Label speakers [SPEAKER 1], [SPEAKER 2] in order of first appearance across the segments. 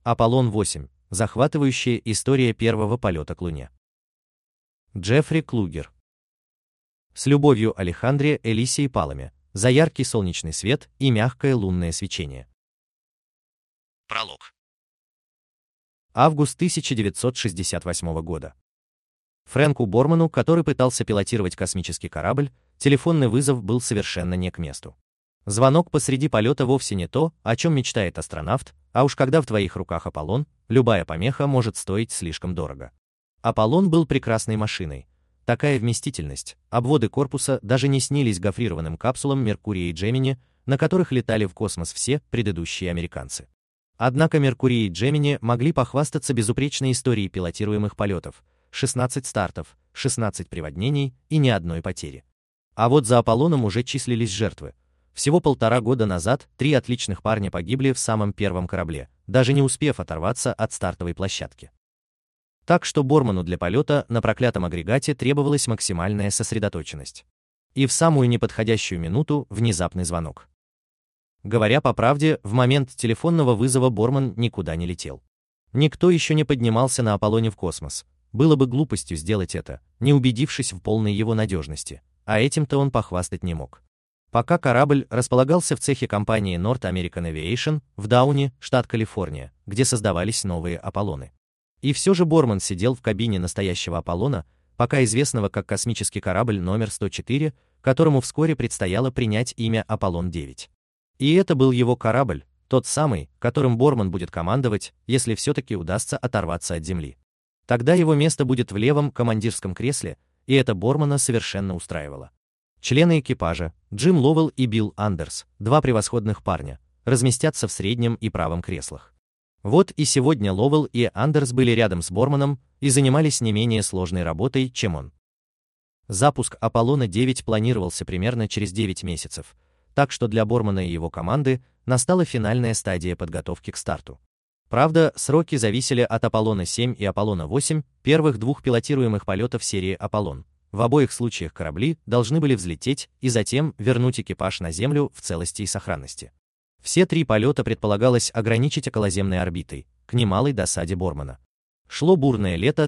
[SPEAKER 1] Аполлон-8. Захватывающая история первого полета к Луне. Джеффри Клугер. С любовью, Алехандре Элисии Паламе, за яркий солнечный свет и мягкое лунное свечение.
[SPEAKER 2] Пролог.
[SPEAKER 1] Август 1968 года. Фрэнку Борману, который пытался пилотировать космический корабль, телефонный вызов был совершенно не к месту. Звонок посреди полета вовсе не то, о чем мечтает астронавт, а уж когда в твоих руках Аполлон, любая помеха может стоить слишком дорого. Аполлон был прекрасной машиной. Такая вместительность, обводы корпуса даже не снились гофрированным капсулам Меркурия и Джемини, на которых летали в космос все предыдущие американцы. Однако Меркурий и Джемини могли похвастаться безупречной историей пилотируемых полетов: 16 стартов, 16 приводнений и ни одной потери. А вот за Аполлоном уже числились жертвы. Всего 1,5 года назад 3 отличных парня погибли в самом первом корабле, даже не успев оторваться от стартовой площадки. Так что Борману для полета на проклятом агрегате требовалась максимальная сосредоточенность. И в самую неподходящую минуту внезапный звонок. Говоря по правде, в момент телефонного вызова Борман никуда не летел. Никто еще не поднимался на Аполлоне в космос. Было бы глупостью сделать это, не убедившись в полной его надежности, а этим-то он похвастать не мог. Пока корабль располагался в цехе компании North American Aviation в Дауне, штат Калифорния, где создавались новые Аполлоны. И все же Борман сидел в кабине настоящего Аполлона, пока известного как космический корабль номер 104, которому вскоре предстояло принять имя Аполлон-9. И это был его корабль, тот самый, которым Борман будет командовать, если все-таки удастся оторваться от Земли. Тогда его место будет в левом командирском кресле, и это Бормана совершенно устраивало. Члены экипажа, Джим Ловелл и Билл Андерс, 2 превосходных парня, разместятся в среднем и правом креслах. Вот и сегодня Ловелл и Андерс были рядом с Борманом и занимались не менее сложной работой, чем он. Запуск Аполлона-9 планировался примерно через 9 месяцев, так что для Бормана и его команды настала финальная стадия подготовки к старту. Правда, сроки зависели от Аполлона-7 и Аполлона-8, первых 2 пилотируемых полетов серии Аполлон. В обоих случаях корабли должны были взлететь и затем вернуть экипаж на Землю в целости и сохранности. Все 3 полета предполагалось ограничить околоземной орбитой, к немалой досаде Бормана. Шло бурное лето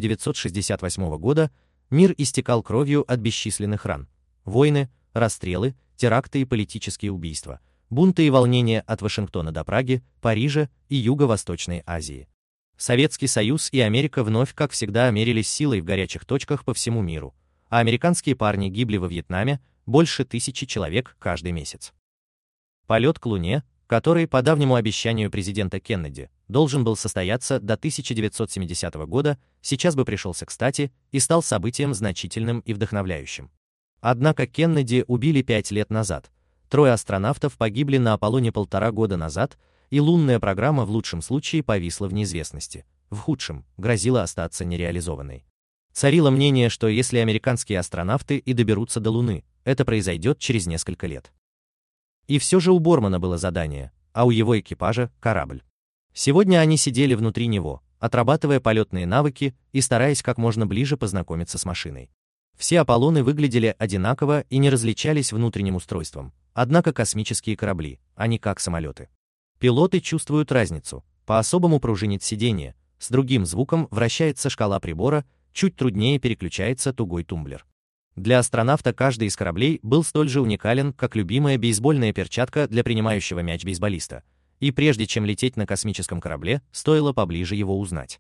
[SPEAKER 1] 1968 года, мир истекал кровью от бесчисленных ран. Войны, расстрелы, теракты и политические убийства, бунты и волнения от Вашингтона до Праги, Парижа и Юго-Восточной Азии. Советский Союз и Америка вновь, как всегда, мерились силой в горячих точках по всему миру, а американские парни гибли во Вьетнаме, больше 1000 человек каждый месяц. Полет к Луне, который, по давнему обещанию президента Кеннеди, должен был состояться до 1970 года, сейчас бы пришелся кстати и стал событием значительным и вдохновляющим. Однако Кеннеди убили 5 лет назад, 3 астронавтов погибли на Аполлоне 1,5 года назад, и лунная программа в лучшем случае повисла в неизвестности, в худшем грозила остаться нереализованной. Царило мнение, что если американские астронавты и доберутся до Луны, это произойдет через несколько лет. И все же у Бормана было задание, а у его экипажа – корабль. Сегодня они сидели внутри него, отрабатывая полетные навыки и стараясь как можно ближе познакомиться с машиной. Все Аполлоны выглядели одинаково и не различались внутренним устройством, однако космические корабли, они как самолеты. Пилоты чувствуют разницу, по-особому пружинит сиденье, с другим звуком вращается шкала прибора, чуть труднее переключается тугой тумблер. Для астронавта каждый из кораблей был столь же уникален, как любимая бейсбольная перчатка для принимающего мяч бейсболиста, и прежде чем лететь на космическом корабле, стоило поближе его узнать.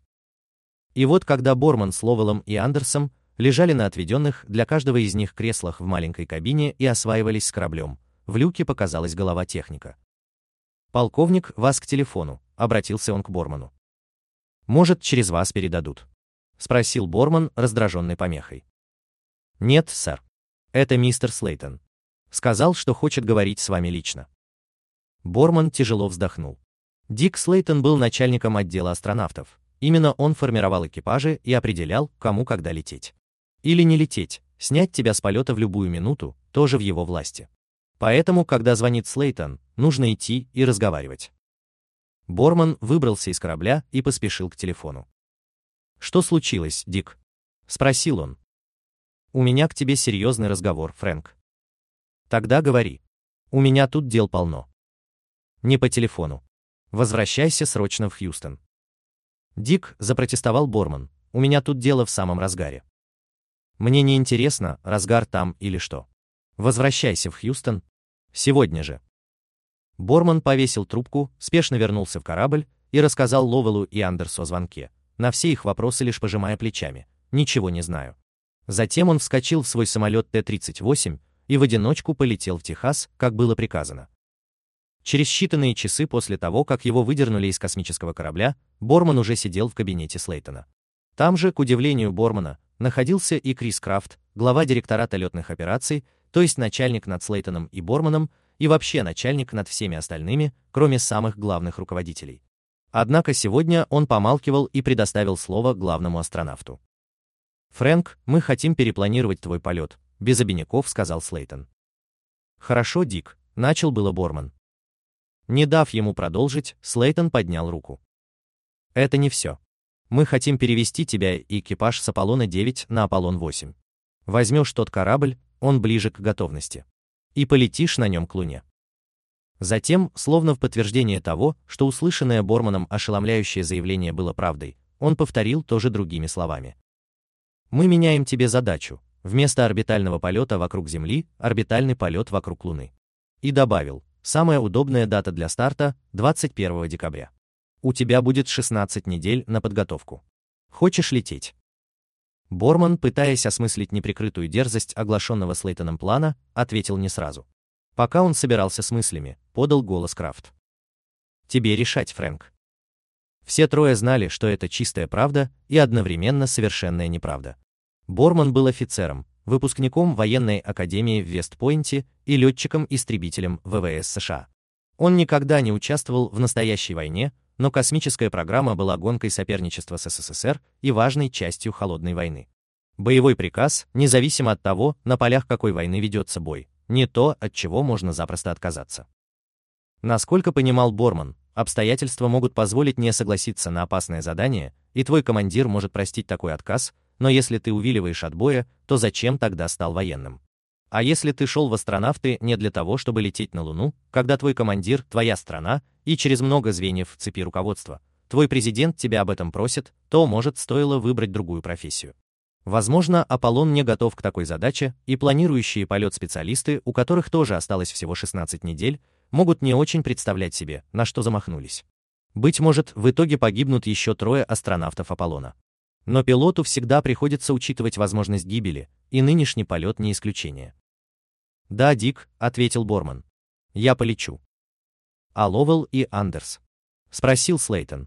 [SPEAKER 1] И вот когда Борман с Ловеллом и Андерсом лежали на отведенных для каждого из них креслах в маленькой кабине и осваивались с кораблем, в люке показалась голова техника. «Полковник, вас к телефону», — обратился он к Борману. «Может, через вас передадут?» — спросил Борман, раздраженный помехой. «Нет, сэр. Это мистер Слейтон. Сказал, что хочет говорить с вами лично». Борман тяжело вздохнул. Дик Слейтон был начальником отдела астронавтов. Именно он формировал экипажи и определял, кому когда лететь. Или не лететь, снять тебя с полета в любую минуту, тоже в его власти. Поэтому, когда звонит Слейтон, нужно идти и разговаривать. Борман выбрался из корабля и поспешил к телефону. «Что случилось, Дик?» — спросил он. «У меня к тебе серьезный разговор, Фрэнк». «Тогда говори. У меня тут дел полно». «Не по телефону». Возвращайся срочно в Хьюстон. Дик, запротестовал Борман, у меня тут дело в самом разгаре. Мне не интересно, разгар там или что. Возвращайся в Хьюстон. Сегодня же. Борман повесил трубку, спешно вернулся в корабль и рассказал Ловелу и Андерсу о звонке, на все их вопросы лишь пожимая плечами. Ничего не знаю. Затем он вскочил в свой самолет Т-38 и в одиночку полетел в Техас, как было приказано. Через считанные часы после того, как его выдернули из космического корабля, Борман уже сидел в кабинете Слейтона. Там же, к удивлению Бормана, находился и Крис Крафт, глава директората летных операций, то есть начальник над Слейтоном и Борманом, и вообще начальник над всеми остальными, кроме самых главных руководителей. Однако сегодня он помалкивал и предоставил слово главному астронавту. «Фрэнк, мы хотим перепланировать твой полет», — без обиняков сказал Слейтон. «Хорошо, Дик», — начал было Борман. Не дав ему продолжить, Слейтон поднял руку. «Это не все. Мы хотим перевести тебя и экипаж с Аполлона-9 на Аполлон-8. Возьмешь тот корабль, он ближе к готовности. И полетишь на нем к Луне». Затем, словно в подтверждение того, что услышанное Борманом ошеломляющее заявление было правдой, он повторил тоже другими словами. «Мы меняем тебе задачу. Вместо орбитального полета вокруг Земли – орбитальный полет вокруг Луны». И добавил, самая удобная дата для старта – 21 декабря. У тебя будет 16 недель на подготовку. Хочешь лететь? Борман, пытаясь осмыслить неприкрытую дерзость оглашенного Слейтоном плана, ответил не сразу. Пока он собирался с мыслями, подал голос Крафт. «Тебе решать, Фрэнк». Все трое знали, что это чистая правда и одновременно совершенная неправда. Борман был офицером, выпускником военной академии в Вест-Пойнте и летчиком-истребителем ВВС США. Он никогда не участвовал в настоящей войне, но космическая программа была гонкой соперничества с СССР и важной частью холодной войны. Боевой приказ, независимо от того, на полях какой войны ведется бой, не то, от чего можно запросто отказаться. Насколько понимал Борман, обстоятельства могут позволить не согласиться на опасное задание, и твой командир может простить такой отказ, но если ты увиливаешь от боя, то зачем тогда стал военным? А если ты шел в астронавты не для того, чтобы лететь на Луну, когда твой командир – твоя страна, и через много звеньев в цепи руководства, твой президент тебя об этом просит, то, может, стоило выбрать другую профессию. Возможно, Аполлон не готов к такой задаче, и планирующие полет специалисты, у которых тоже осталось всего 16 недель, могут не очень представлять себе, на что замахнулись. Быть может, в итоге погибнут еще 3 астронавтов Аполлона. Но пилоту всегда приходится учитывать возможность гибели, и нынешний полет не исключение. «Да, Дик», — ответил Борман. «Я полечу». «А Ловел и Андерс?» — спросил Слейтон.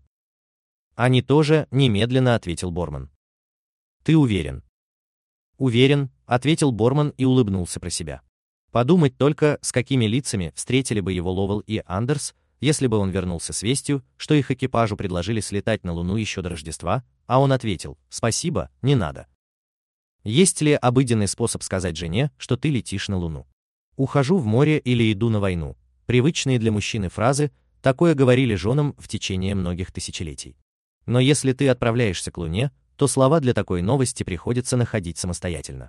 [SPEAKER 1] «Они тоже», — немедленно ответил Борман. «Ты уверен?» «Уверен», — ответил Борман и улыбнулся про себя. Подумать только, с какими лицами встретили бы его Ловел и Андерс, если бы он вернулся с вестью, что их экипажу предложили слетать на Луну еще до Рождества, а он ответил: «Спасибо, не надо». Есть ли обыденный способ сказать жене, что ты летишь на Луну? «Ухожу в море» или «иду на войну» — привычные для мужчины фразы, такое говорили женам в течение многих тысячелетий. Но если ты отправляешься к Луне, то слова для такой новости приходится находить самостоятельно.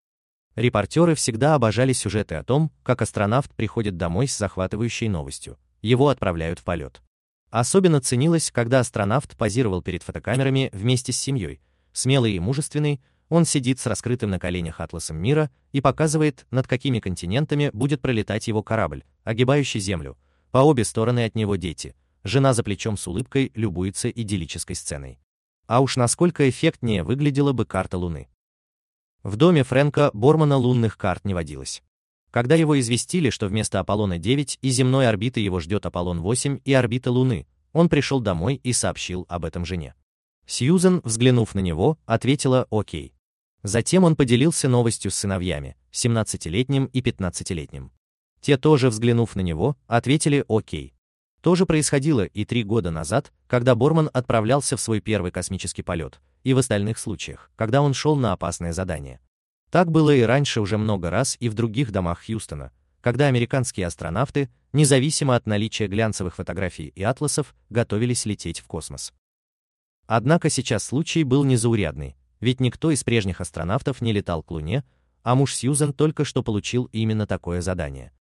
[SPEAKER 1] Репортеры всегда обожали сюжеты о том, как астронавт приходит домой с захватывающей новостью, его отправляют в полет. Особенно ценилось, когда астронавт позировал перед фотокамерами вместе с семьей, смелый и мужественный, он сидит с раскрытым на коленях атласом мира и показывает, над какими континентами будет пролетать его корабль, огибающий Землю. По обе стороны от него дети. Жена за плечом с улыбкой любуется идиллической сценой. А уж насколько эффектнее выглядела бы карта Луны. В доме Фрэнка Бормана лунных карт не водилось. Когда его известили, что вместо Аполлона-9 и земной орбиты его ждет Аполлон-8 и орбита Луны, он пришел домой и сообщил об этом жене. Сьюзен, взглянув на него, ответила «Окей». Затем он поделился новостью с сыновьями, 17-летним и 15-летним. Те тоже, взглянув на него, ответили «Окей». То же происходило и 3 года назад, когда Борман отправлялся в свой первый космический полет, и в остальных случаях, когда он шел на опасное задание. Так было и раньше уже много раз и в других домах Хьюстона, когда американские астронавты, независимо от наличия глянцевых фотографий и атласов, готовились лететь в космос. Однако сейчас случай был незаурядный, ведь никто из прежних астронавтов не летал к Луне, а муж Сьюзен только что получил именно такое задание.